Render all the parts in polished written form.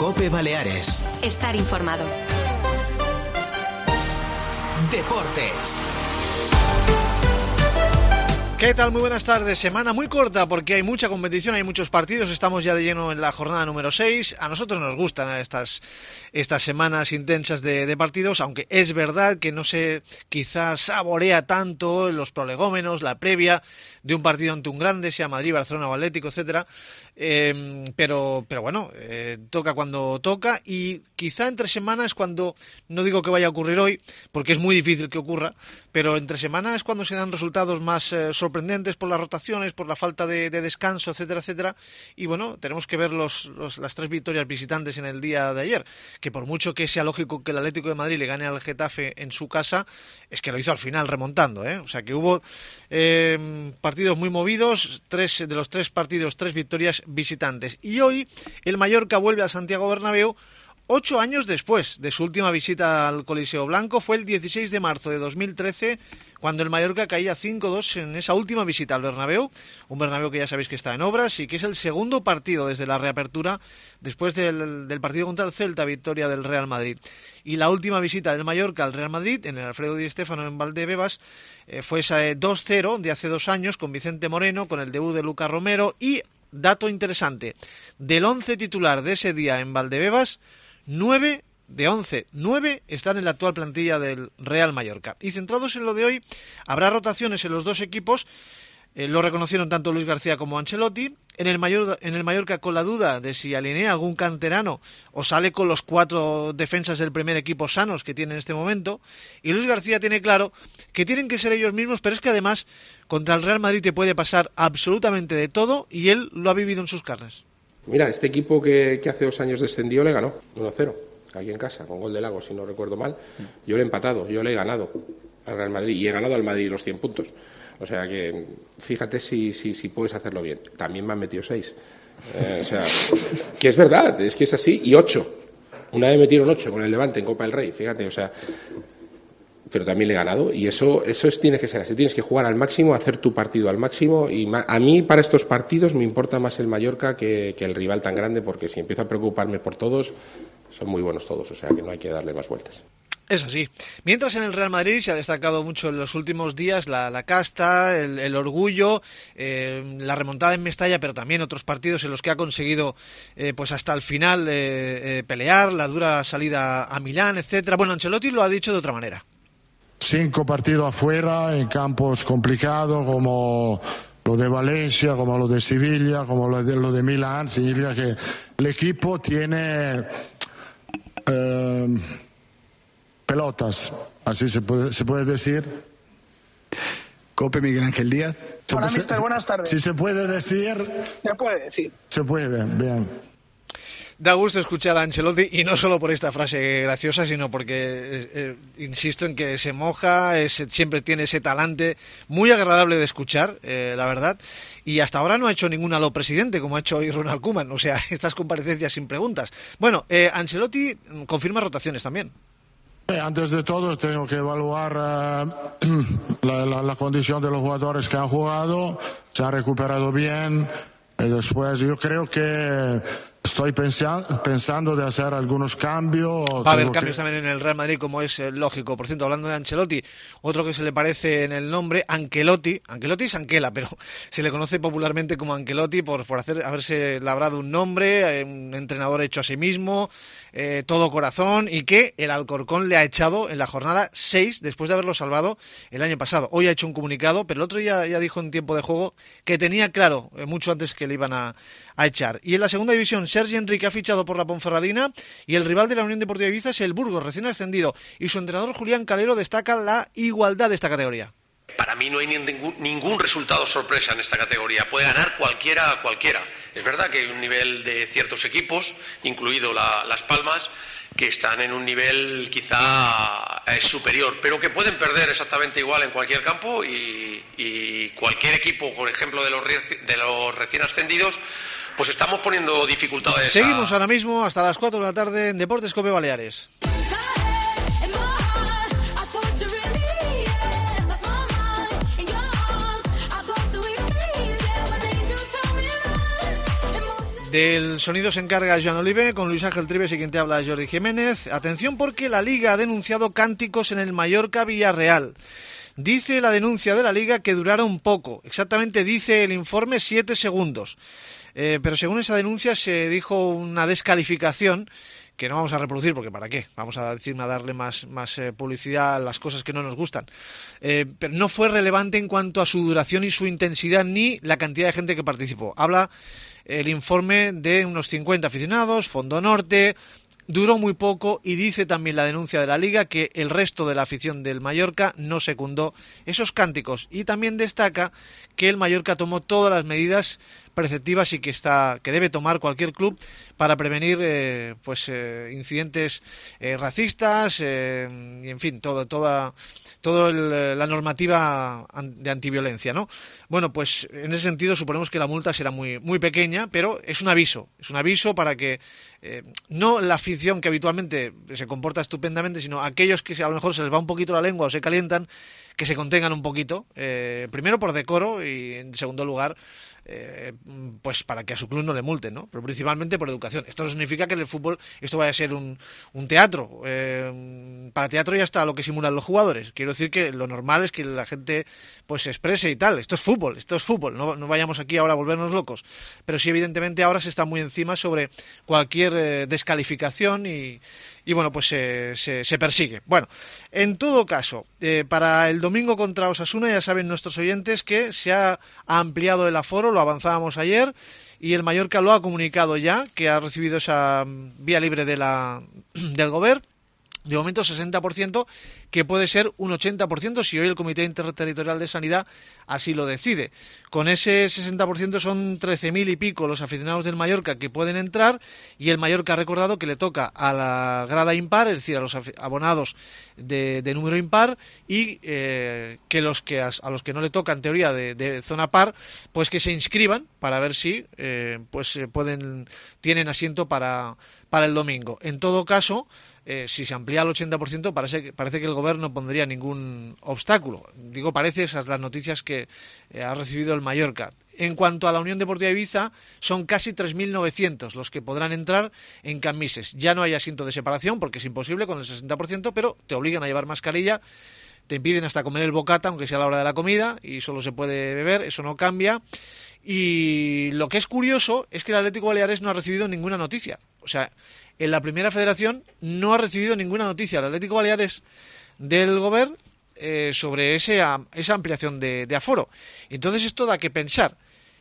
COPE Baleares. Estar informado. Deportes. ¿Qué tal? Muy buenas tardes. Semana muy corta porque hay mucha competición, hay muchos partidos. Estamos ya de lleno en la jornada número 6. A nosotros nos gustan estas semanas intensas de partidos, aunque es verdad que no se quizás saborea tanto los prolegómenos, la previa de un partido ante un grande, sea Madrid, Barcelona o Atlético, etcétera. Pero bueno, toca cuando toca, y quizá entre semanas es cuando, no digo que vaya a ocurrir hoy, porque es muy difícil que ocurra, pero entre semanas es cuando se dan resultados más sorprendentes por las rotaciones, por la falta de descanso, etcétera, etcétera. Y bueno, tenemos que ver las 3 victorias visitantes en el día de ayer, que por mucho que sea lógico que el Atlético de Madrid le gane al Getafe en su casa, es que lo hizo al final remontando, O sea que hubo partidos muy movidos, de los 3 partidos, 3 victorias visitantes. Y hoy el Mallorca vuelve al Santiago Bernabéu 8 años después de su última visita al Coliseo Blanco. Fue el 16 de marzo de 2013 cuando el Mallorca caía 5-2 en esa última visita al Bernabéu, un Bernabéu que ya sabéis que está en obras y que es el segundo partido desde la reapertura después del partido contra el Celta, victoria del Real Madrid. Y la última visita del Mallorca al Real Madrid en el Alfredo Di Stéfano en Valdebebas fue esa 2-0 de hace 2 años con Vicente Moreno, con el debut de Lucas Romero. Y dato interesante, del 11 titular de ese día en Valdebebas, 9 de 11, 9 están en la actual plantilla del Real Mallorca. Y centrados en lo de hoy, habrá rotaciones en los 2 equipos. Lo reconocieron tanto Luis García como Ancelotti. En el Mallorca con la duda de si alinea algún canterano o sale con los 4 defensas del primer equipo sanos que tiene en este momento. Y Luis García tiene claro que tienen que ser ellos mismos, pero es que además contra el Real Madrid te puede pasar absolutamente de todo, y él lo ha vivido en sus carnes. Mira, este equipo que hace 2 años descendió le ganó 1-0. Aquí en casa, con gol de Lago, si no recuerdo mal. Yo le he empatado, yo le he ganado al Real Madrid y he ganado al Madrid los 100 puntos. O sea que fíjate si puedes hacerlo bien. También me han metido 6. O sea, que es verdad, es que es así. Y 8. Una vez metieron 8 con el Levante en Copa del Rey, fíjate, o sea. Pero también le he ganado, y eso tiene que ser así. Tienes que jugar al máximo, hacer tu partido al máximo, y a mí para estos partidos me importa más el Mallorca que el rival tan grande, porque si empiezo a preocuparme por todos, son muy buenos todos, o sea que no hay que darle más vueltas. Es así. Mientras en el Real Madrid se ha destacado mucho en los últimos días la casta, el orgullo, la remontada en Mestalla, pero también otros partidos en los que ha conseguido pues hasta el final pelear, la dura salida a Milán, etcétera. Bueno, Ancelotti lo ha dicho de otra manera. 5 partidos afuera en campos complicados como lo de Valencia, como lo de Sevilla, como lo de Milán. Significa que el equipo tiene pelotas, así se puede decir. Cope, Miguel Ángel Díaz. Hola, mister, buenas tardes. Si se puede decir. Se puede decir. Se puede, bien. Da gusto escuchar a Ancelotti, y no solo por esta frase graciosa, sino porque insisto en que se moja, siempre tiene ese talante muy agradable de escuchar, la verdad, y hasta ahora no ha hecho ningún aló presidente como ha hecho hoy Ronald Koeman, o sea, estas comparecencias sin preguntas. Bueno, Ancelotti confirma rotaciones también. Antes de todo tengo que evaluar la condición de los jugadores que han jugado, se han recuperado bien, y después yo creo que estoy pensando de hacer algunos cambios. Va a haber cambios también en el Real Madrid, como es lógico. Por cierto, hablando de Ancelotti, otro que se le parece en el nombre, Ancelotti es Anquela, pero se le conoce popularmente como Ancelotti por haberse labrado un nombre, un entrenador hecho a sí mismo, todo corazón, y que el Alcorcón le ha echado en la jornada 6 después de haberlo salvado el año pasado. Hoy ha hecho un comunicado, pero el otro día ya dijo en tiempo de juego que tenía claro, mucho antes, que le iban a echar. Y en la segunda división, Sergi Enrique ha fichado por la Ponferradina, y el rival de la Unión Deportiva Ibiza es el Burgos, recién ascendido, y su entrenador Julián Calero destaca la igualdad de esta categoría. Para mí no hay ningún resultado sorpresa en esta categoría. Puede ganar cualquiera. Es verdad que hay un nivel de ciertos equipos, incluido Las Palmas, que están en un nivel quizá superior, pero que pueden perder exactamente igual en cualquier campo, y cualquier equipo, por ejemplo, de los recién ascendidos, pues estamos poniendo dificultades. Seguimos ahora mismo hasta las 4 de la tarde en Deportes COPE Baleares. Del sonido se encarga Joan Olive, con Luis Ángel Trives y quien te habla Jordi Jiménez. Atención porque la Liga ha denunciado cánticos en el Mallorca-Villarreal. Dice la denuncia de la Liga que duraron poco. Exactamente dice el informe 7 segundos. Pero según esa denuncia se dijo una descalificación que no vamos a reproducir porque ¿para qué? Vamos a darle más publicidad a las cosas que no nos gustan. Pero no fue relevante en cuanto a su duración y su intensidad ni la cantidad de gente que participó. Habla el informe de unos 50 aficionados, Fondo Norte. Duró muy poco y dice también la denuncia de la Liga que el resto de la afición del Mallorca no secundó esos cánticos y también destaca que el Mallorca tomó todas las medidas preceptivas y que debe tomar cualquier club para prevenir incidentes racistas y en fin toda la normativa de antiviolencia, ¿no? Bueno, pues en ese sentido suponemos que la multa será muy muy pequeña, pero es un aviso para que no la afición que habitualmente se comporta estupendamente, sino aquellos que a lo mejor se les va un poquito la lengua o se calientan, que se contengan un poquito, primero por decoro y en segundo lugar pues para que a su club no le multen, ¿no? Pero principalmente por educación. Esto no significa que en el fútbol esto vaya a ser un teatro. Para teatro ya está lo que simulan los jugadores. Quiero decir que lo normal es que la gente pues se exprese y tal. Esto es fútbol. No vayamos aquí ahora a volvernos locos. Pero sí, evidentemente ahora se está muy encima sobre cualquier descalificación y bueno, pues se persigue. Bueno, en todo caso, para el domingo contra Osasuna ya saben nuestros oyentes que se ha ampliado el aforo, lo avanzábamos ayer y el Mallorca lo ha comunicado ya, que ha recibido esa vía libre del Govern. De momento 60%, que puede ser un 80% si hoy el Comité Interterritorial de Sanidad así lo decide. Con ese 60% son 13.000 y pico los aficionados del Mallorca que pueden entrar y el Mallorca ha recordado que le toca a la grada impar, es decir, a los abonados de número impar y que a los que no le toca en teoría de zona par, pues que se inscriban para ver si tienen asiento para el domingo. En todo caso, si se amplía al 80%, parece que el Gobierno no pondría ningún obstáculo. Digo, parece, esas las noticias que ha recibido el Mallorca. En cuanto a la Unión Deportiva Ibiza, son casi 3.900 los que podrán entrar en Cambises. Ya no hay asiento de separación porque es imposible con el 60%, pero te obligan a llevar mascarilla, te impiden hasta comer el bocata, aunque sea a la hora de la comida, y solo se puede beber, eso no cambia. Y lo que es curioso es que el Atlético Baleares no ha recibido ninguna noticia. O sea, en la Primera Federación no ha recibido ninguna noticia el Atlético Baleares del Govern sobre esa ampliación de aforo. Entonces esto da que pensar.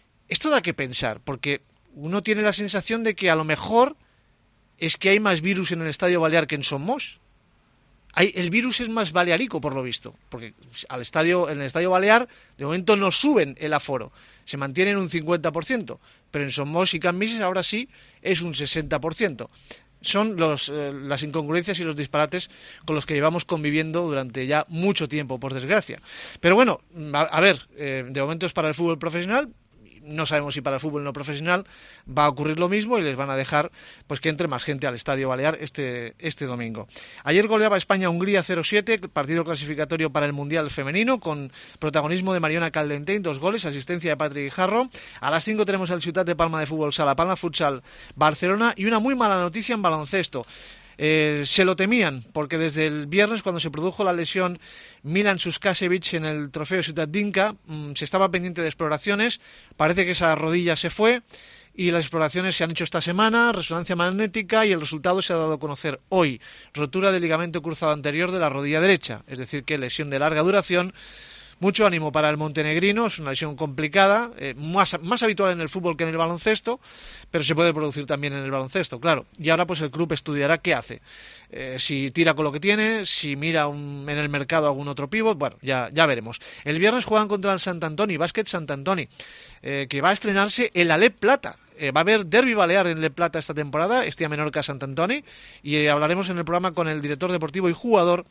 Porque uno tiene la sensación de que a lo mejor es que hay más virus en el Estadio Balear que en Somos. El virus es más balearico, por lo visto, porque en el Estadio Balear de momento no suben el aforo, se mantiene en un 50%, pero en Somos y Cambises ahora sí es un 60%. Son las incongruencias y los disparates con los que llevamos conviviendo durante ya mucho tiempo, por desgracia. Pero bueno, a ver, de momento es para el fútbol profesional. No sabemos si para el fútbol no profesional va a ocurrir lo mismo y les van a dejar pues que entre más gente al Estadio Balear este domingo. Ayer goleaba España a Hungría 0-7, partido clasificatorio para el Mundial Femenino, con protagonismo de Mariona Caldentén, 2 goles, asistencia de Patrick Jarro. A las 5 tenemos el Ciutat de Palma de Fútbol Sala, Palma Futsal Barcelona, y una muy mala noticia en baloncesto. Se lo temían, porque desde el viernes, cuando se produjo la lesión Milan Suskasevich en el trofeo Ciutat Dinka, se estaba pendiente de exploraciones. Parece que esa rodilla se fue y las exploraciones se han hecho esta semana, resonancia magnética, y el resultado se ha dado a conocer hoy: rotura del ligamento cruzado anterior de la rodilla derecha, es decir, que lesión de larga duración. Mucho ánimo para el montenegrino, es una lesión complicada, más habitual en el fútbol que en el baloncesto, pero se puede producir también en el baloncesto, claro. Y ahora pues el club estudiará qué hace, si tira con lo que tiene, si mira en el mercado algún otro pívot, bueno, ya veremos. El viernes juegan contra el Sant Antoni, Básquet Sant Antoni, que va a estrenarse el Alep Plata. Va a haber derbi balear en Le Plata esta temporada, Estia Menorca Sant Antoni, y hablaremos en el programa con el director deportivo y jugador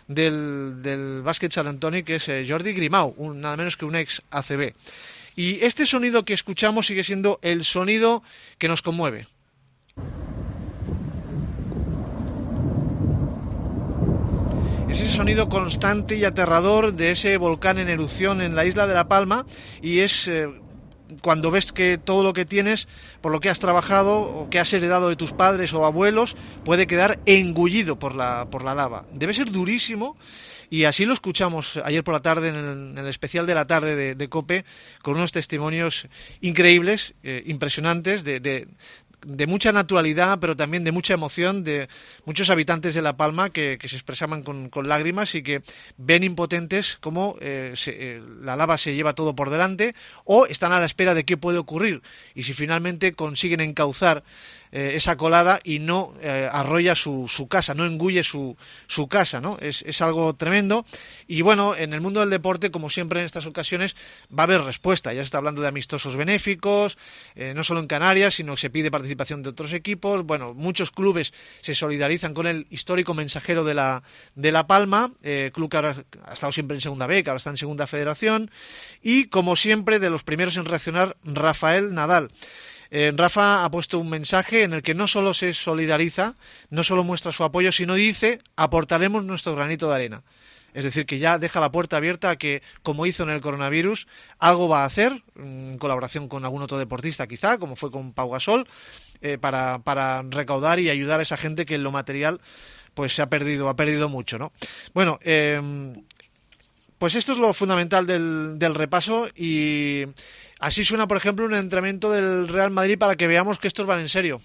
del Básquet Sant Antoni, que es Jordi Grimau, nada menos que un ex ACB. Y este sonido que escuchamos sigue siendo el sonido que nos conmueve. Es ese sonido constante y aterrador de ese volcán en erupción en la isla de La Palma, y es cuando ves que todo lo que tienes, por lo que has trabajado o que has heredado de tus padres o abuelos, puede quedar engullido por la lava. Debe ser durísimo. Y así lo escuchamos ayer por la tarde en el especial de la tarde de COPE, con unos testimonios increíbles, impresionantes, de mucha naturalidad, pero también de mucha emoción, de muchos habitantes de La Palma que se expresaban con lágrimas y que ven impotentes cómo la lava se lleva todo por delante, o están a la espera de qué puede ocurrir, y si finalmente consiguen encauzar esa colada y no arrolla su casa, no engulle su casa, ¿no? Es algo tremendo. Y bueno, en el mundo del deporte, como siempre en estas ocasiones, va a haber respuesta. Ya se está hablando de amistosos benéficos, no solo en Canarias, sino que se pide participación de otros equipos. Bueno, muchos clubes se solidarizan con el histórico mensajero de La Palma, club que ahora ha estado siempre en Segunda B, que ahora está en Segunda Federación. Y como siempre, de los primeros en reaccionar, Rafael Nadal. Rafa ha puesto un mensaje en el que no solo se solidariza, no solo muestra su apoyo, sino dice: aportaremos nuestro granito de arena. Es decir, que ya deja la puerta abierta a que, como hizo en el coronavirus, algo va a hacer, en colaboración con algún otro deportista quizá, como fue con Pau Gasol, para recaudar y ayudar a esa gente que en lo material pues se ha perdido mucho, ¿no? Bueno, pues esto es lo fundamental del repaso, y así suena, por ejemplo, un entrenamiento del Real Madrid para que veamos que estos van en serio.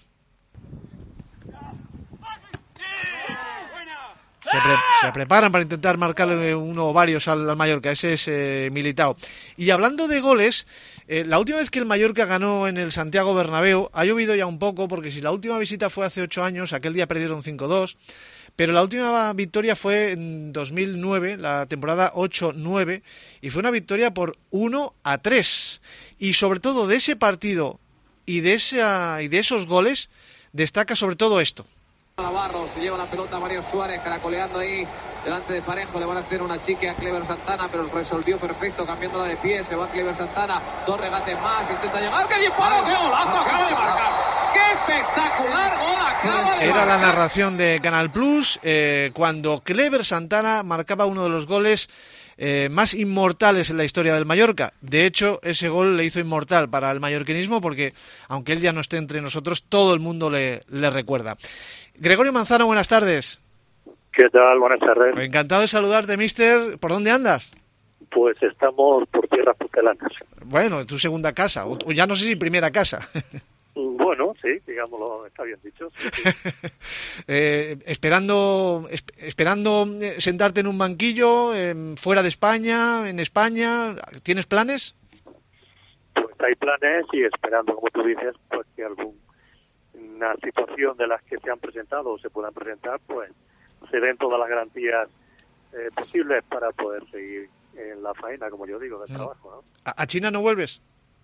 Se preparan para intentar marcarle uno o varios al Mallorca. Ese es Militao. Y hablando de goles, la última vez que el Mallorca ganó en el Santiago Bernabéu, ha llovido ya un poco, porque si la última visita fue hace 8 años, aquel día perdieron 5-2, pero la última victoria fue en 2009, la temporada 8-9, y fue una victoria por 1-3. Y sobre todo de ese partido y de esos goles, destaca sobre todo esto. Navarro, se lleva la pelota Mario Suárez, caracoleando ahí delante de Parejo, le van a hacer una chique a Cleber Santana, pero resolvió perfecto, cambiándola de pie, se va Cleber Santana, 2 regates más, intenta llegar, ¡qué disparo, qué golazo acaba de marcar! ¡Qué espectacular gol acaba de Era marcar! la narración de Canal Plus, cuando Cleber Santana marcaba uno de los goles más inmortales en la historia del Mallorca. De hecho, ese gol le hizo inmortal para el mallorquinismo, porque aunque él ya no esté entre nosotros, todo el mundo le recuerda. Gregorio Manzano, buenas tardes. ¿Qué tal? Buenas tardes. Encantado de saludarte, mister. ¿Por dónde andas? Pues estamos por tierras pucelanas. Bueno, tu segunda casa, o ya no sé si primera casa. Bueno, sí, digámoslo, está bien dicho. Sí, sí. Esperando sentarte en un banquillo, fuera de España, en España, ¿tienes planes? Pues hay planes, y esperando, como tú dices, pues que alguna situación de las que se han presentado o se puedan presentar, pues se den todas las garantías posibles para poder seguir en la faena, como yo digo, del trabajo, ¿no? ¿A China no vuelves?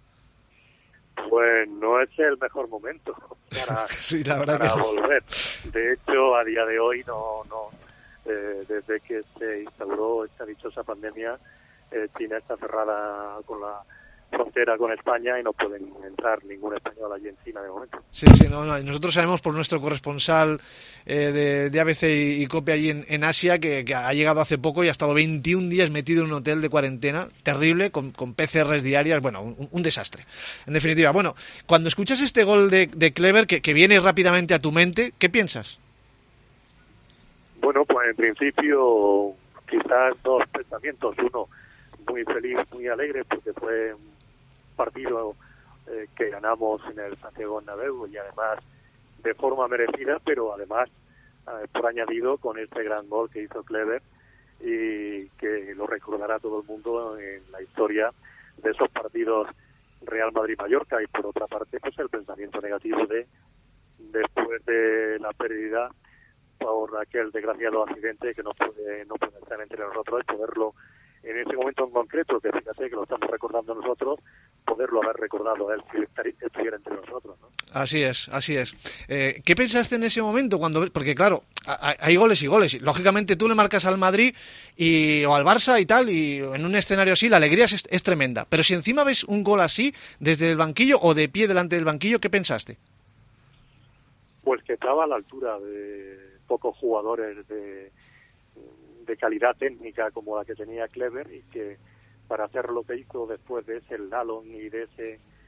Pues no es el mejor momento para, sí, la verdad para que volver. De hecho, a día de hoy desde que se instauró esta dichosa pandemia, China está cerrada con la frontera con España y no pueden entrar ningún español allí en China de momento. Sí, no. Nosotros sabemos por nuestro corresponsal de ABC y COPE allí en Asia que ha llegado hace poco y ha estado 21 días metido en un hotel de cuarentena, terrible, con PCRs diarias, bueno, un desastre. En definitiva, bueno, cuando escuchas este gol de Cleber que viene rápidamente a tu mente, ¿qué piensas? Bueno, pues en principio quizás 2 pensamientos. Uno, muy feliz, muy alegre, porque fue un partido que ganamos en el Santiago Bernabéu, y además de forma merecida, pero además por añadido con este gran gol que hizo Cleber, y que lo recordará todo el mundo en la historia de esos partidos Real Madrid-Mallorca. Y por otra parte, pues el pensamiento negativo de después de la pérdida por aquel desgraciado accidente, que no puede estar entre nosotros, poderlo en ese momento en concreto, que fíjate que lo estamos recordando nosotros, poderlo haber recordado a él si estuviera entre nosotros, ¿no? Así es. ¿Qué pensaste en ese momento? Porque claro, hay goles y goles. Lógicamente tú le marcas al Madrid o al Barça y tal, y en un escenario así la alegría es tremenda. Pero si encima ves un gol así, desde el banquillo o de pie delante del banquillo, ¿qué pensaste? Pues que estaba a la altura de pocos jugadores de calidad técnica como la que tenía Cleber, y que para hacer lo que hizo después de ese slalom y de ese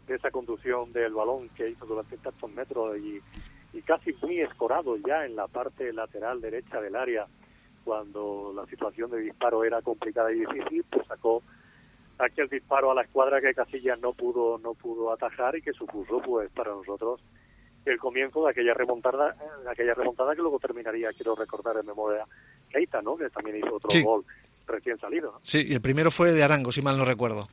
esa conducción del balón que hizo durante tantos metros y casi muy escorado ya en la parte lateral derecha del área, cuando la situación de disparo era complicada y difícil, pues sacó aquel disparo a la escuadra que Casillas no pudo atajar, y que supuso pues para nosotros el comienzo de aquella remontada que luego terminaría, quiero recordar en memoria, Keita, ¿no? Que también hizo otro gol recién salido, ¿no? Sí, y el primero fue de Arango, si mal no recuerdo.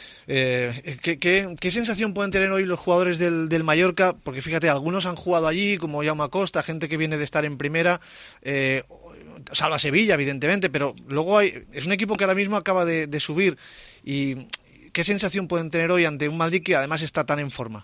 ¿Qué sensación pueden tener hoy los jugadores del Mallorca? Porque fíjate, algunos han jugado allí, como Jaume Acosta, gente que viene de estar en primera, salva Sevilla, evidentemente, pero luego es un equipo que ahora mismo acaba de subir. ¿Y qué sensación pueden tener hoy ante un Madrid que además está tan en forma?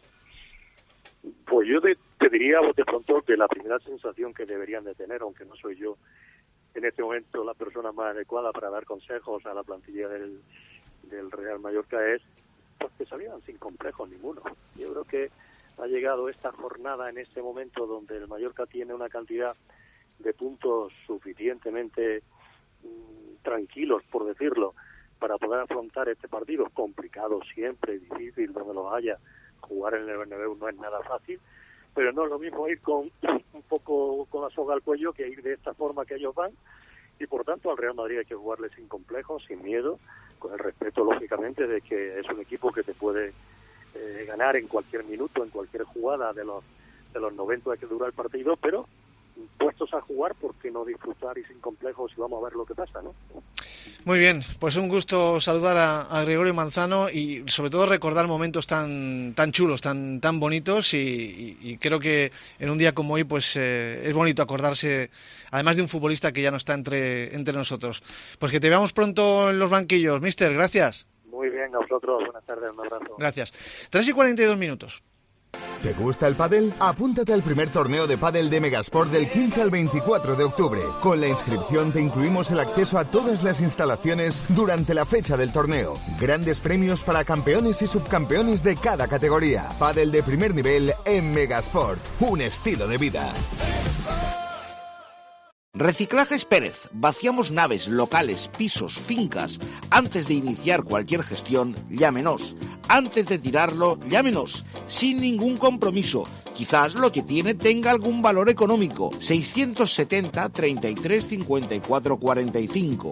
Pues yo te diría de pronto que la primera sensación que deberían de tener, aunque no soy yo en este momento la persona más adecuada para dar consejos a la plantilla del Real Mallorca, es pues que salieran sin complejos ninguno. Yo creo que ha llegado esta jornada en este momento donde el Mallorca tiene una cantidad de puntos suficientemente tranquilos, por decirlo, para poder afrontar este partido complicado siempre, difícil, donde lo haya. Jugar en el Bernabéu no es nada fácil, pero no es lo mismo ir con un poco con la soga al cuello que ir de esta forma que ellos van, y por tanto al Real Madrid hay que jugarle sin complejos, sin miedo, con el respeto lógicamente de que es un equipo que te puede ganar en cualquier minuto, en cualquier jugada de los 90 que dura el partido, pero puestos a jugar, ¿por qué no disfrutar y sin complejos? Y vamos a ver lo que pasa, ¿no? Muy bien, pues un gusto saludar a Gregorio Manzano y sobre todo recordar momentos tan chulos, tan bonitos, y creo que en un día como hoy pues es bonito acordarse, además de un futbolista que ya no está entre nosotros. Pues que te veamos pronto en los banquillos, mister, gracias. Muy bien, a vosotros, buenas tardes, un abrazo. Gracias. 3:42. ¿Te gusta el pádel? Apúntate al primer torneo de pádel de Megasport del 15 al 24 de octubre. Con la inscripción te incluimos el acceso a todas las instalaciones durante la fecha del torneo. Grandes premios para campeones y subcampeones de cada categoría. Pádel de primer nivel en Megasport. Un estilo de vida. Reciclajes Pérez. Vaciamos naves, locales, pisos, fincas. Antes de iniciar cualquier gestión, llámenos. Antes de tirarlo, llámenos. Sin ningún compromiso. Quizás lo que tiene tenga algún valor económico. 670 33 54 45.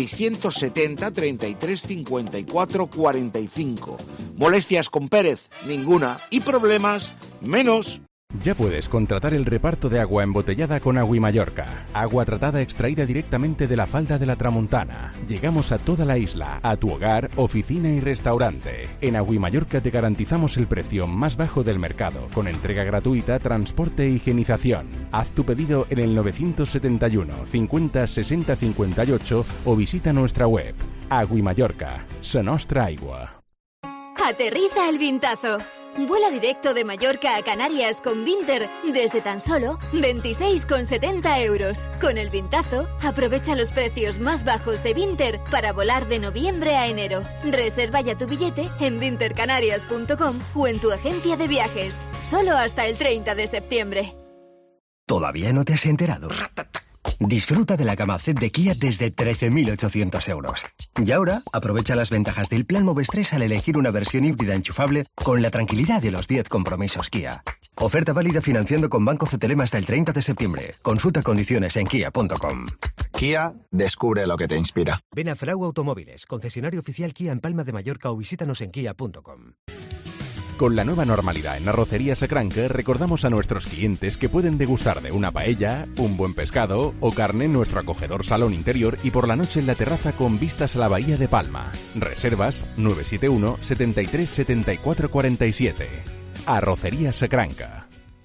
670 33 54 45. Molestias con Pérez, ninguna. Y problemas, menos. Ya puedes contratar el reparto de agua embotellada con Aguimallorca. Agua tratada extraída directamente de la falda de la Tramuntana. Llegamos a toda la isla, a tu hogar, oficina y restaurante. En Aguimallorca te garantizamos el precio más bajo del mercado, con entrega gratuita, transporte e higienización. Haz tu pedido en el 971 50 60 58 o visita nuestra web. Aguimallorca, la nostra aigua. Aterriza el Vintazo. Vuela directo de Mallorca a Canarias con Vinter desde tan solo 26,70 euros. Con el Vintazo, aprovecha los precios más bajos de Vinter para volar de noviembre a enero. Reserva ya tu billete en vintercanarias.com o en tu agencia de viajes. Solo hasta el 30 de septiembre. ¿Todavía no te has enterado? Disfruta de la gama Z de Kia desde 13.800 euros. Y ahora, aprovecha las ventajas del plan Moves 3 al elegir una versión híbrida enchufable con la tranquilidad de los 10 compromisos Kia. Oferta válida financiando con Banco CTLM hasta el 30 de septiembre. Consulta condiciones en kia.com. Kia, descubre lo que te inspira. Ven a Frau Automóviles, concesionario oficial Kia en Palma de Mallorca, o visítanos en kia.com. Con la nueva normalidad en Arrocería Sacranca, recordamos a nuestros clientes que pueden degustar de una paella, un buen pescado o carne en nuestro acogedor salón interior y por la noche en la terraza con vistas a la bahía de Palma. Reservas 971 73 74 47. Arrocería Sacranca.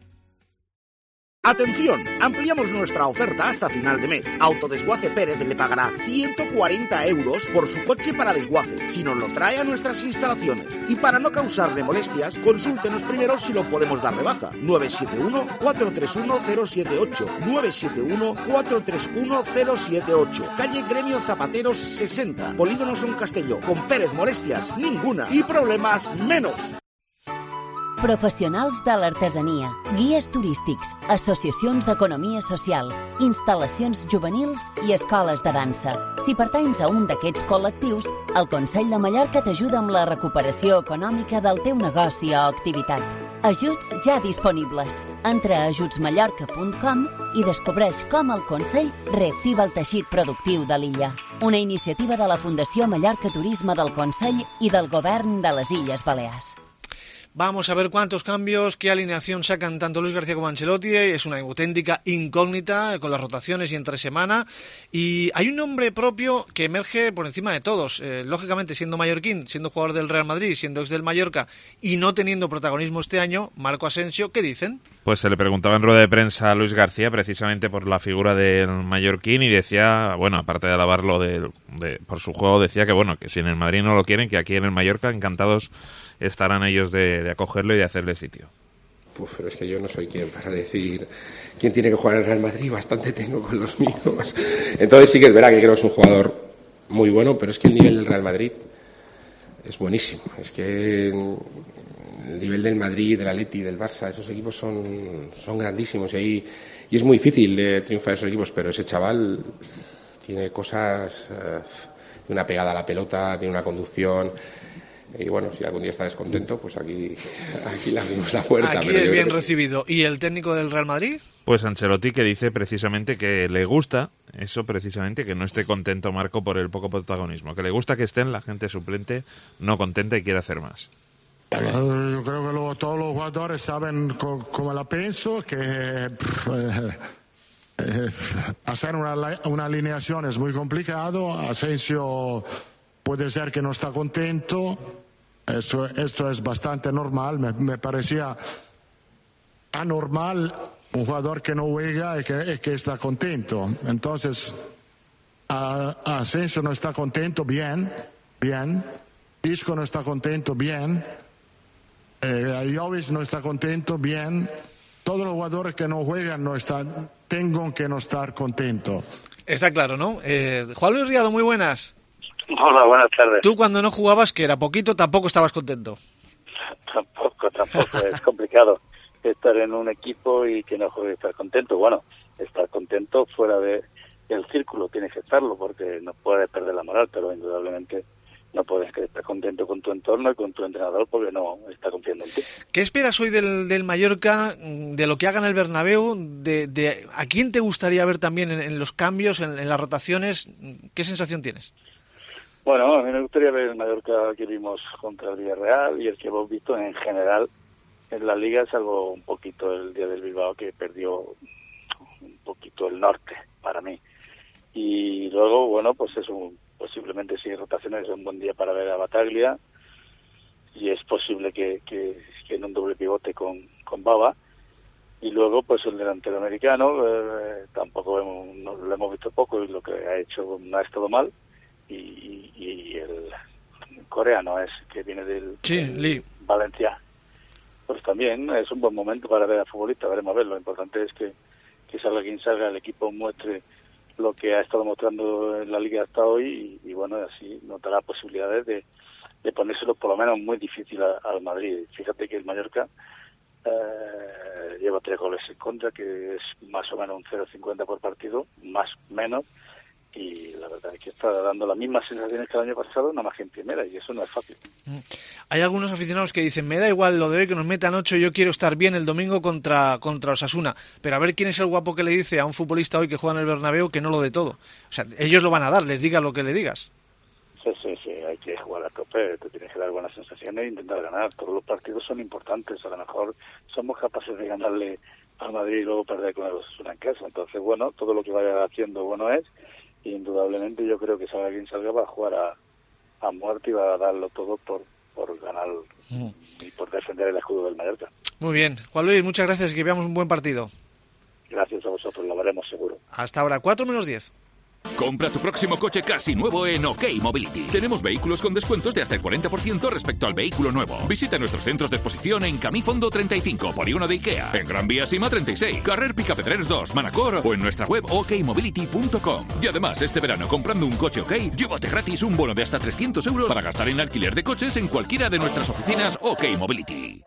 ¡Atención! Ampliamos nuestra oferta hasta final de mes. Autodesguace Pérez le pagará 140 euros por su coche para desguace, si nos lo trae a nuestras instalaciones. Y para no causarle molestias, consúltenos primero si lo podemos dar de baja. 971-431-078. 971-431-078. Calle Gremio Zapateros 60. Polígono Son Castelló. Con Pérez molestias ninguna y problemas menos. Professionals de l'artesania, guies turístics, associacions d'economia social, instal·lacions juvenils i escoles de dansa. Si pertanys a un d'aquests col·lectius, el Consell de Mallorca t'ajuda amb la recuperació econòmica del teu negoci o activitat. Ajuts ja disponibles. Entra a ajutsmallorca.com i descobreix com el Consell reactiva el teixit productiu de l'illa. Una iniciativa de la Fundació Mallorca Turisme del Consell i del Govern de les Illes Balears. Vamos a ver cuántos cambios, qué alineación sacan tanto Luis García como Ancelotti. Es una auténtica incógnita con las rotaciones y entre semana. Y hay un nombre propio que emerge por encima de todos. Lógicamente, siendo mallorquín, siendo jugador del Real Madrid, siendo ex del Mallorca y no teniendo protagonismo este año, Marco Asensio, ¿qué dicen? Pues se le preguntaba en rueda de prensa a Luis García precisamente por la figura del mallorquín y decía, bueno, aparte de alabarlo por su juego, decía que bueno, que si en el Madrid no lo quieren, que aquí en el Mallorca encantados estarán ellos de acogerlo y de hacerle sitio. Pero es que yo no soy quien para decir quién tiene que jugar en el Real Madrid, bastante tengo con los míos. Entonces sí que es verdad que creo que es un jugador muy bueno, pero es que el nivel del Real Madrid es buenísimo. Es que el nivel del Madrid, del Atleti, del Barça, esos equipos son grandísimos y es muy difícil triunfar esos equipos, pero ese chaval tiene cosas, una pegada a la pelota, tiene una conducción. Y bueno, si algún día está descontento, pues aquí le abrimos la puerta. Aquí es bien recibido. ¿Y el técnico del Real Madrid? Pues Ancelotti, que dice precisamente que le gusta eso, precisamente, que no esté contento Marco por el poco protagonismo, que le gusta que estén la gente suplente no contenta y quiere hacer más. Yo creo que todos los jugadores saben cómo la pienso, que hacer una alineación es muy complicado. Asensio puede ser que no está contento, esto es bastante normal, me parecía anormal un jugador que no juega y que está contento. Entonces, Asensio no está contento, bien, Isco no está contento, bien, Jovic no está contento, bien, todos los jugadores que no juegan tengo que no estar contentos. Está claro, ¿no? Juan Luis Riado, muy buenas. Hola, buenas tardes. Tú cuando no jugabas, que era poquito, tampoco estabas contento. Tampoco, es complicado estar en un equipo y que no juegue estar contento. Bueno, estar contento fuera del círculo, tienes que estarlo porque no puedes perder la moral, pero indudablemente no puedes estar contento con tu entorno y con tu entrenador porque no está confiando en ti. ¿Qué esperas hoy del Mallorca, de lo que haga en el Bernabéu, de a quién te gustaría ver también en los cambios, en las rotaciones? ¿Qué sensación tienes? Bueno, a mí me gustaría ver el Mallorca que vimos contra el Villarreal y el que hemos visto en general en la Liga, salvo un poquito el día del Bilbao, que perdió un poquito el norte para mí. Y luego, bueno, pues posiblemente sin rotaciones es un buen día para ver a Bataglia y es posible que en un doble pivote con Baba. Y luego, pues el delantero americano, tampoco lo hemos visto poco y lo que ha hecho no ha estado mal. Y el coreano que viene del Lee. Valencia, pues también es un buen momento para ver a futbolistas. Veremos a ver, lo importante es que salga quien salga, el equipo muestre lo que ha estado mostrando en la Liga hasta hoy y bueno, así notará posibilidades de ponérselo por lo menos muy difícil al Madrid. Fíjate que el Mallorca lleva 3 goles en contra, que es más o menos un 0,50 por partido, más o menos, y la verdad es que está dando las mismas sensaciones que el año pasado, nada más que en primera, y eso no es fácil. Hay algunos aficionados que dicen, me da igual lo de hoy, que nos metan 8, yo quiero estar bien el domingo contra Osasuna, pero a ver quién es el guapo que le dice a un futbolista hoy que juega en el Bernabéu que no lo de todo. O sea, ellos lo van a dar, les digas lo que le digas. Sí, hay que jugar a tope, te tienes que dar buenas sensaciones e intentar ganar. Todos los partidos son importantes, a lo mejor somos capaces de ganarle al Madrid y luego perder con el Osasuna en casa. Entonces, bueno, todo lo que vaya haciendo bueno es, y indudablemente yo creo que salga quien salga va a jugar a muerte y va a darlo todo por ganar y por defender el escudo del Mallorca. Muy bien, Juan Luis, muchas gracias y que veamos un buen partido. Gracias a vosotros, lo veremos seguro. Hasta ahora, 4:10. Compra tu próximo coche casi nuevo en OK Mobility. Tenemos vehículos con descuentos de hasta el 40% respecto al vehículo nuevo. Visita nuestros centros de exposición en Camí Fondo 35, Polígono de Ikea, en Gran Vía Sima 36, Carrer Picapedrers 2, Manacor o en nuestra web okmobility.com. Y además, este verano comprando un coche OK, llévate gratis un bono de hasta 300 euros para gastar en alquiler de coches en cualquiera de nuestras oficinas OK Mobility.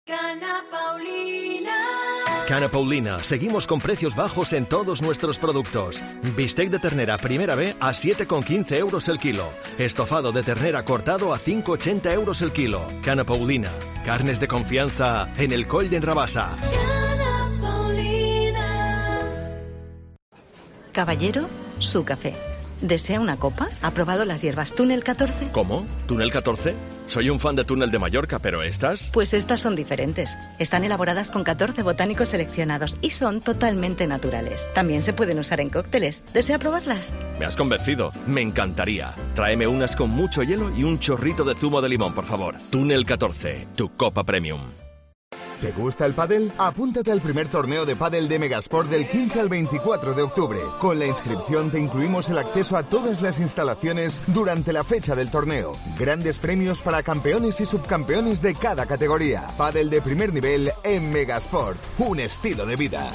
Cana Paulina. Cana Paulina, seguimos con precios bajos en todos nuestros productos. Bistec de ternera primera B a 7,15 euros el kilo. Estofado de ternera cortado a 5,80 euros el kilo. Cana Paulina, carnes de confianza en el Coll d'en Rabassa. Cana Paulina. Caballero, su café. ¿Desea una copa? ¿Ha probado las hierbas Túnel 14? ¿Cómo? ¿Túnel 14? Soy un fan de Túnel de Mallorca, pero ¿estas? Pues estas son diferentes. Están elaboradas con 14 botánicos seleccionados y son totalmente naturales. También se pueden usar en cócteles. ¿Desea probarlas? Me has convencido. Me encantaría. Tráeme unas con mucho hielo y un chorrito de zumo de limón, por favor. Túnel 14, tu copa premium. ¿Te gusta el pádel? Apúntate al primer torneo de pádel de Megasport del 15 al 24 de octubre. Con la inscripción te incluimos el acceso a todas las instalaciones durante la fecha del torneo. Grandes premios para campeones y subcampeones de cada categoría. Pádel de primer nivel en Megasport. Un estilo de vida.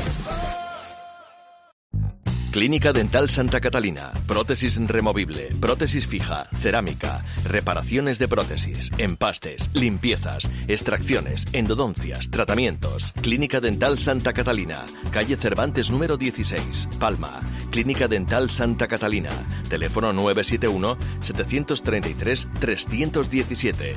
Clínica Dental Santa Catalina. Prótesis removible, prótesis fija, cerámica, reparaciones de prótesis, empastes, limpiezas, extracciones, endodoncias, tratamientos. Clínica Dental Santa Catalina. Calle Cervantes número 16, Palma. Clínica Dental Santa Catalina. Teléfono 971-733-317.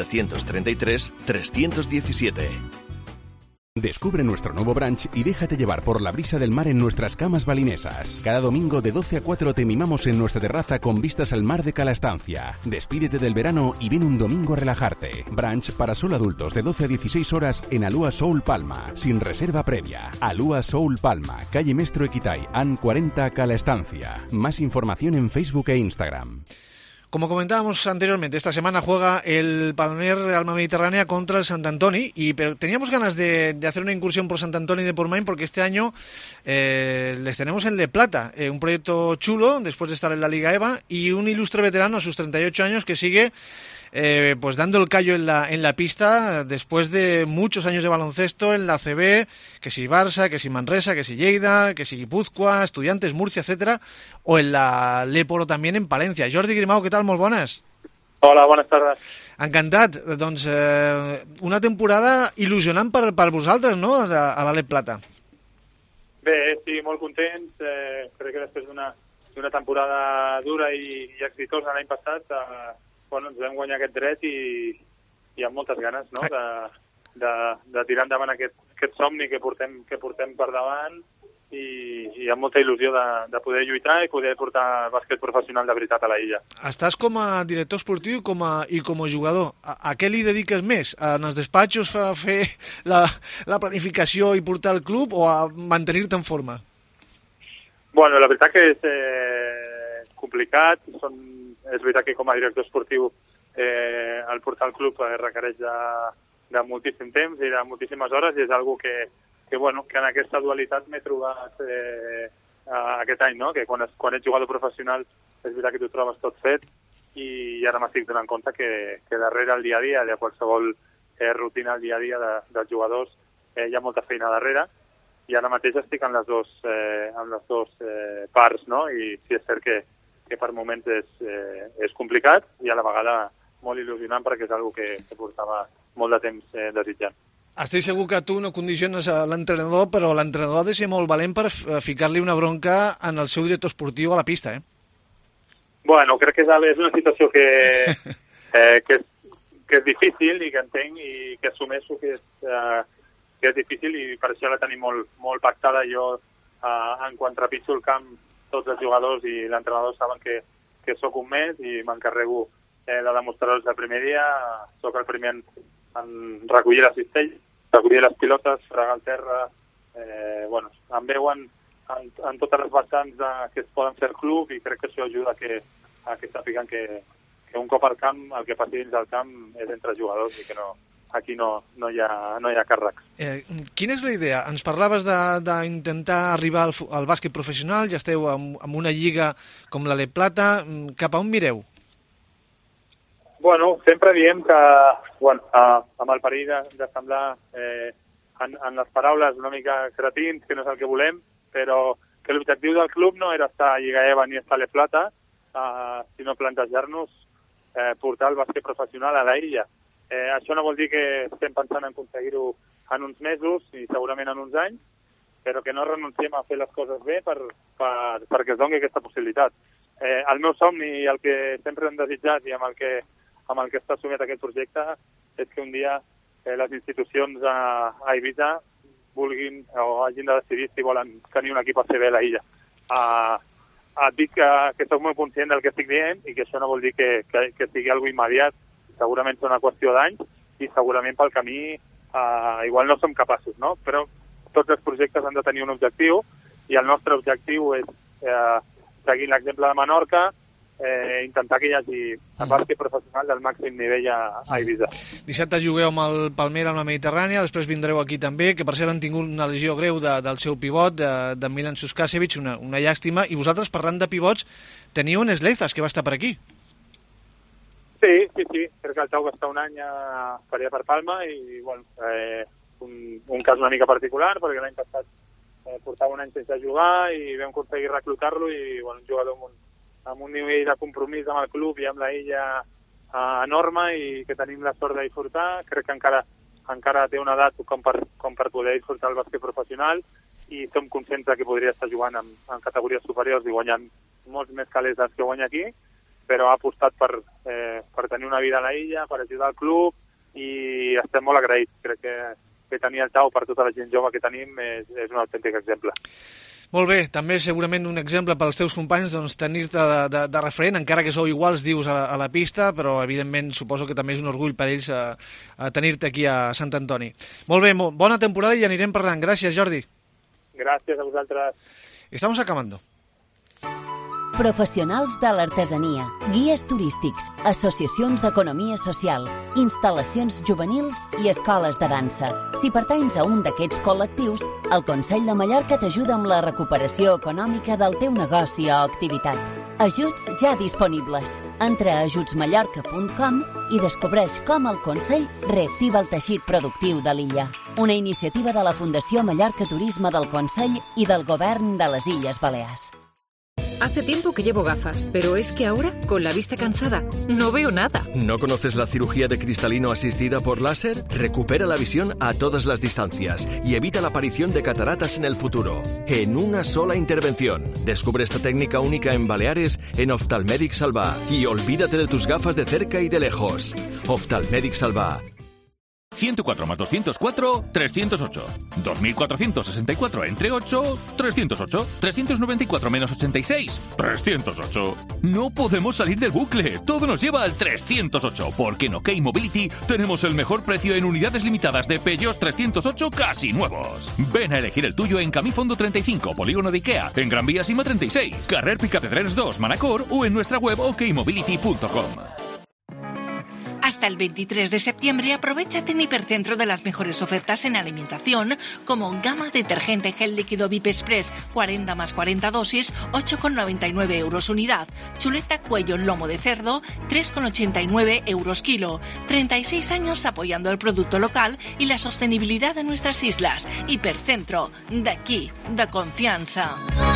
733-317. Descubre nuestro nuevo brunch y déjate llevar por la brisa del mar en nuestras camas balinesas. Cada domingo de 12 a 4 te mimamos en nuestra terraza con vistas al mar de Cala Estancia. Despídete del verano y ven un domingo a relajarte. Brunch para solo adultos de 12 a 16 horas en Alua Soul Palma, sin reserva previa. Alua Soul Palma, calle Mestro Equitay, AN 40 Cala Estancia. Más información en Facebook e Instagram. Como comentábamos anteriormente, esta semana juega el Palmer Alma Mediterránea contra el Sant Antoni, pero teníamos ganas de hacer una incursión por Sant Antoni de Portmany porque este año les tenemos en Le Plata, un proyecto chulo después de estar en la Liga EVA y un ilustre veterano a sus 38 años que sigue pues dando el callo en la pista después de muchos años de baloncesto en la ACB, que si Barça, que si Manresa, que si Lleida, que si Guipúzcoa, Estudiantes, Murcia, etcétera, o en la Leporo también en Palencia. Jordi Grimau, què tal? Molt bones. Hola, bones tardes. Encantat. Doncs una temporada il·lusionant per vosaltres, no?, a la Le Plata. Bé, sí, molt contents. Crec que després d'una temporada dura i exitosa l'any passat, bueno, ens vam guanyar aquest dret i amb moltes ganes, no?, de tirar endavant aquest somni que portem per davant i amb molta il·lusió de poder lluitar i poder portar bàsquet professional de veritat a la illa. Estàs com a director esportiu i com a jugador. A què li dediques més? En els despatxos a fer la planificació i portar el club o a mantenir-te en forma? Bueno, la veritat que és complicat. És veritat que com a director esportiu el portar el club requereix de moltíssim temps i de moltíssimes hores i és una cosa que en aquesta dualitat m'he trobat aquest any, no? Que quan ets jugador professional és veritat que t'ho trobes tot fet i ara m'estic donant compte que darrere el dia a dia, de qualsevol rutina al dia a dia dels jugadors, hi ha molta feina darrere i ara mateix estic en les dos parts, no? I sí, és cert que per moments és complicat i a la vegada molt il·lusionant perquè és una cosa que portava molt de temps desitjant. Estic segur que tu no condiciones a l'entrenador, però l'entrenador ha de ser molt valent per ficar-li una bronca en el seu director esportiu a la pista, eh? Bueno, crec que és una situació que és difícil i que entenc i que assumeixo que és difícil i per això la tenim molt pactada. Jo, en quan trepitjo el camp, tots els jugadors i l'entrenador saben que sóc un més i m'encarrego de demostrar-ho el primer dia. Sóc el primer en recollir la cistella, recollir les pilotes, fregar el terra, em veuen en totes les vessants que es poden fer al club i crec que això ajuda a que sàpiguen que un cop al camp, el que passi dins del camp és entre jugadors i que aquí no hi ha càrrecs. Quina és la idea? Ens parlaves d'intentar arribar al bàsquet professional, ja esteu en una lliga com la Le Plata, cap a on mireu? Bueno, sempre diem que, amb el perill de semblar en les paraules una mica cretins, que no és el que volem, però que l'objectiu del club no era estar a Lliga EVA ni estar a Le Plata, sinó plantejar-nos portar el bàsquet professional a la illa. Això no vol dir que estem pensant en aconseguir-ho en uns mesos i segurament en uns anys, però que no renunciem a fer les coses bé perquè es doni aquesta possibilitat. El meu somni i el que sempre hem desitjat i amb el que està assumit aquest projecte és que un dia les institucions a Eivissa vulguin o hagin de decidir si volen tenir un equip a CB a la illa. Et dic que soc molt conscient del que estic dient i que això no vol dir que sigui alguna immediat. Segurament és una qüestió d'anys i segurament pel camí igual no som capaços, no? Però tots els projectes han de tenir un objectiu i el nostre objectiu és, seguint l'exemple de Menorca, intentar que hi hagi bàsquet professional del màxim nivell a Eivissa. Dissabte jugueu amb el Palmera amb la Mediterrània, després vindreu aquí també, que per cert han tingut una lesió greu del seu pivot, de Milan Suskasevich, una llàstima, i vosaltres, parlant de pivots, teniu un Sleizas, que va estar per aquí. Sí, crec que el Tau va estar un any per allà per Palma i bueno, un cas una mica particular, perquè l'any passat portava un any sense jugar i vam aconseguir reclutar-lo i bueno, un jugador amb un nivell de compromís amb el club i amb la illa enorme i que tenim la sort de disfrutar. Crec que encara té una edat com per poder disfrutar el bàsquet professional i som conscients que podria estar jugant en categories superiors i guanyant molts més calés dels que guanya aquí, però ha apostat per tenir una vida a la illa, per ajudar el club i estem molt agraïts. Crec que tenir el Tau per tota la gent jove que tenim és un autèntic exemple. Molt bé, també segurament un exemple pels teus companys, doncs tenir-te de referent, encara que sou iguals, dius, a la pista, però evidentment suposo que també és un orgull per ells a tenir-te aquí a Sant Antoni. Molt bé, bona temporada i anirem parlant. Gràcies, Jordi. Gràcies a vosaltres. Estamos acabando. Professionals de l'artesania, guies turístics, associacions d'economia social, instal·lacions juvenils i escoles de dansa. Si pertanys a un d'aquests col·lectius, el Consell de Mallorca t'ajuda amb la recuperació econòmica del teu negoci o activitat. Ajuts ja disponibles. Entra a ajutsmallorca.com i descobreix com el Consell reactiva el teixit productiu de l'illa. Una iniciativa de la Fundació Mallorca Turisme del Consell i del Govern de les Illes Balears. Hace tiempo que llevo gafas, pero es que ahora, con la vista cansada, no veo nada. ¿No conoces la cirugía de cristalino asistida por láser? Recupera la visión a todas las distancias y evita la aparición de cataratas en el futuro, en una sola intervención. Descubre esta técnica única en Baleares en Oftalmèdic Salvà y olvídate de tus gafas de cerca y de lejos. Oftalmèdic Salvà. 104 más 204, 308. 2464 entre 8, 308. 394 menos 86, 308. No podemos salir del bucle. Todo nos lleva al 308, porque en OK Mobility tenemos el mejor precio en unidades limitadas de Peugeot 308 casi nuevos. Ven a elegir el tuyo en Camí Fondo 35, Polígono de Ikea, en Gran Vía Sima 36, Carrer Picapedrers 2, Manacor o en nuestra web okmobility.com. Hasta el 23 de septiembre aprovéchate en Hipercentro de las mejores ofertas en alimentación, como gama detergente gel líquido VIP Express 40 más 40 dosis, 8,99 euros unidad. Chuleta cuello en lomo de cerdo, 3,89 euros kilo. 36 años apoyando el producto local y la sostenibilidad de nuestras islas. Hipercentro, de aquí, de confianza.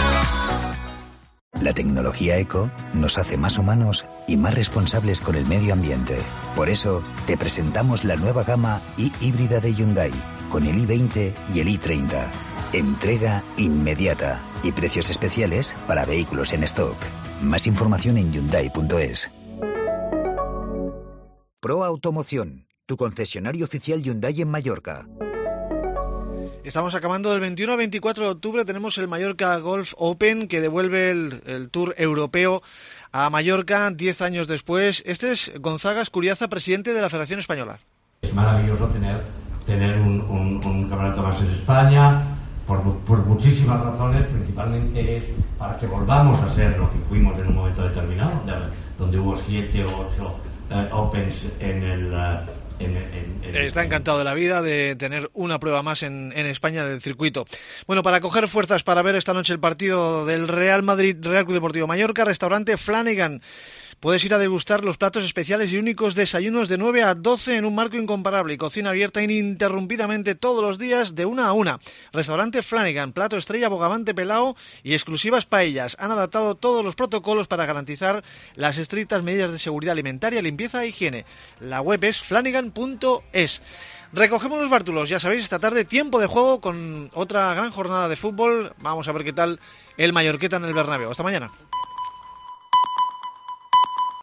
La tecnología eco nos hace más humanos y más responsables con el medio ambiente. Por eso, te presentamos la nueva gama híbrida de Hyundai, con el i20 y el i30. Entrega inmediata y precios especiales para vehículos en stock. Más información en Hyundai.es. Pro Automoción, tu concesionario oficial Hyundai en Mallorca. Estamos acabando del 21 al 24 de octubre. Tenemos el Mallorca Golf Open que devuelve el Tour europeo a Mallorca 10 años después. Este es Gonzaga Escuriaza, presidente de la Federación Española. Es maravilloso tener un campeonato más en España por muchísimas razones. Principalmente es para que volvamos a ser lo que fuimos en un momento determinado, donde hubo 7 o 8 Opens en el... Está encantado de la vida de tener una prueba más en España del circuito. Bueno, para coger fuerzas para ver esta noche el partido del Real Madrid, Real Club Deportivo Mallorca, restaurante Flanagan. Puedes ir a degustar los platos especiales y únicos desayunos de 9 a 12 en un marco incomparable y cocina abierta ininterrumpidamente todos los días de 1 a 1. Restaurante Flanagan, plato estrella bogavante pelao y exclusivas paellas. Han adaptado todos los protocolos para garantizar las estrictas medidas de seguridad alimentaria, limpieza e higiene. La web es flanagan.es. Recogemos los bártulos, ya sabéis, esta tarde tiempo de juego con otra gran jornada de fútbol. Vamos a ver qué tal el Mallorqueta en el Bernabéu. Hasta mañana.